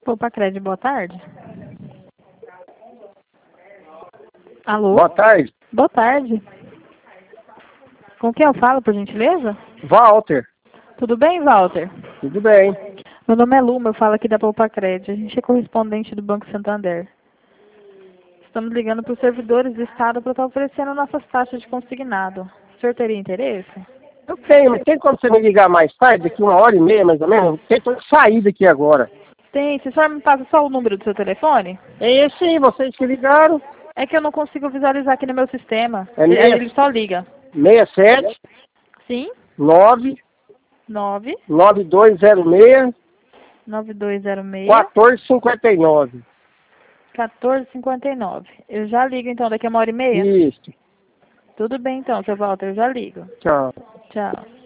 Poupa Crédito, boa tarde. Alô? Boa tarde. Boa tarde. Com quem eu falo, por gentileza? Walter. Tudo bem, Walter? Tudo bem. Meu nome é Luma, eu falo aqui da Poupa Crédito. A gente é correspondente do Banco Santander. Estamos ligando para os servidores do Estado para estar oferecendo nossas taxas de consignado. O senhor teria interesse? Eu tenho, mas tem como você me ligar mais tarde, daqui 1h30 mais ou menos? Tem que sair daqui agora. Tem. Se o senhor me passa só o número do seu telefone? É esse aí, vocês que ligaram. É que eu não consigo visualizar aqui no meu sistema. É Ele só liga. 67 Sim? 9 9 9206 9206 1459. 1459. Eu já ligo então daqui a 1h30? Isso. Tudo bem então, seu Walter, eu já ligo. Tchau. Tchau.